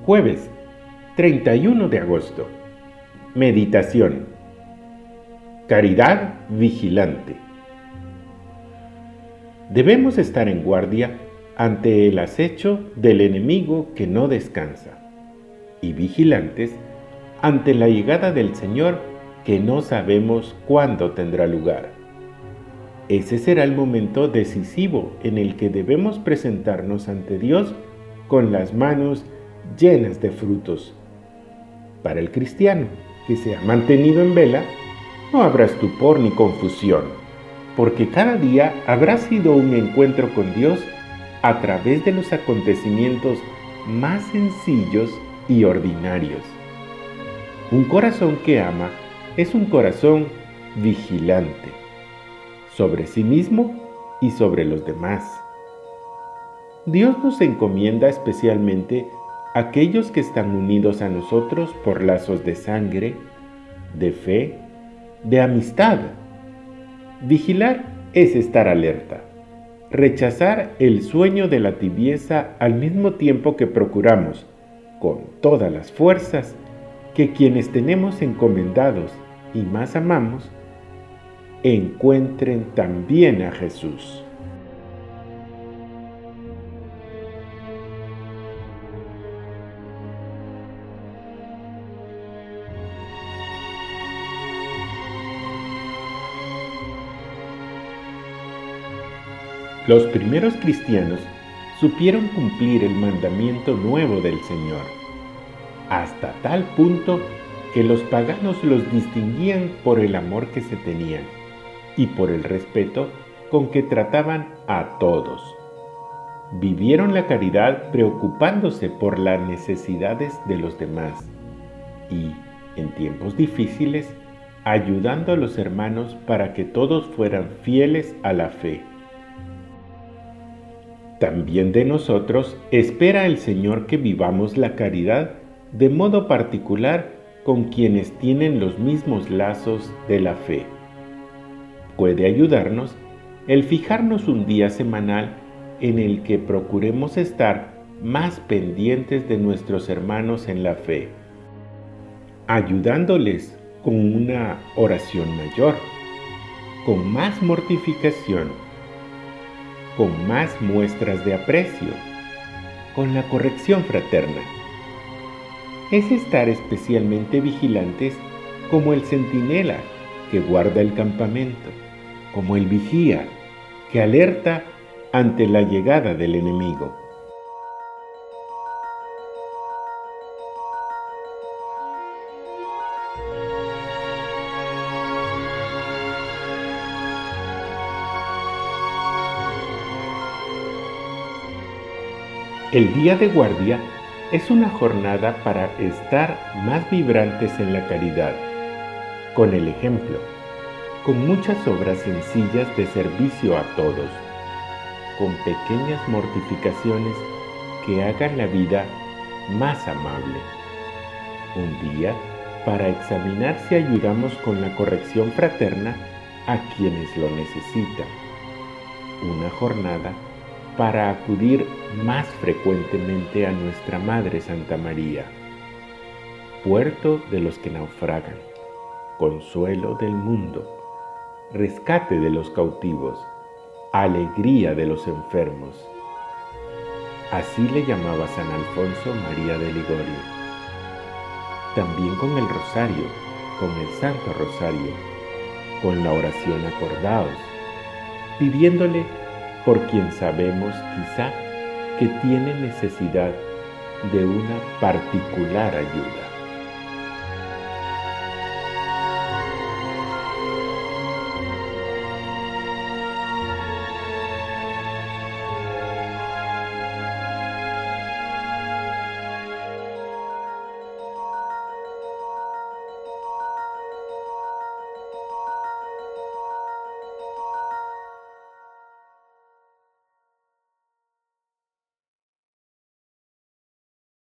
Jueves 31 de agosto. Meditación. Caridad vigilante. Debemos estar en guardia ante el acecho del enemigo que no descansa, y vigilantes ante la llegada del Señor que no sabemos cuándo tendrá lugar. Ese será el momento decisivo en el que debemos presentarnos ante Dios con las manos llenas de frutos. Para el cristiano que se ha mantenido en vela, no habrá estupor ni confusión, porque cada día habrá sido un encuentro con Dios a través de los acontecimientos más sencillos y ordinarios. Un corazón que ama es un corazón vigilante, sobre sí mismo y sobre los demás. Dios nos encomienda especialmente a aquellos que están unidos a nosotros por lazos de sangre, de fe, de amistad. Vigilar es estar alerta, rechazar el sueño de la tibieza al mismo tiempo que procuramos, con todas las fuerzas, que quienes tenemos encomendados y más amamos, encuentren también a Jesús. Los primeros cristianos supieron cumplir el mandamiento nuevo del Señor, hasta tal punto que los paganos los distinguían por el amor que se tenían y por el respeto con que trataban a todos. Vivieron la caridad preocupándose por las necesidades de los demás y, en tiempos difíciles, ayudando a los hermanos para que todos fueran fieles a la fe. También de nosotros espera el Señor que vivamos la caridad de modo particular con quienes tienen los mismos lazos de la fe. Puede ayudarnos el fijarnos un día semanal en el que procuremos estar más pendientes de nuestros hermanos en la fe, ayudándoles con una oración mayor, con más mortificación, con más muestras de aprecio, con la corrección fraterna. Es estar especialmente vigilantes como el centinela que guarda el campamento, como el vigía que alerta ante la llegada del enemigo. El día de guardia es una jornada para estar más vibrantes en la caridad, con el ejemplo, con muchas obras sencillas de servicio a todos, con pequeñas mortificaciones que hagan la vida más amable. Un día para examinar si ayudamos con la corrección fraterna a quienes lo necesitan. Una jornada para acudir más frecuentemente a nuestra Madre Santa María, puerto de los que naufragan, consuelo del mundo, rescate de los cautivos, alegría de los enfermos. Así le llamaba San Alfonso María de Ligorio. También con el rosario, con el Santo Rosario, con la oración acordaos, pidiéndole por quien sabemos quizá que tiene necesidad de una particular ayuda.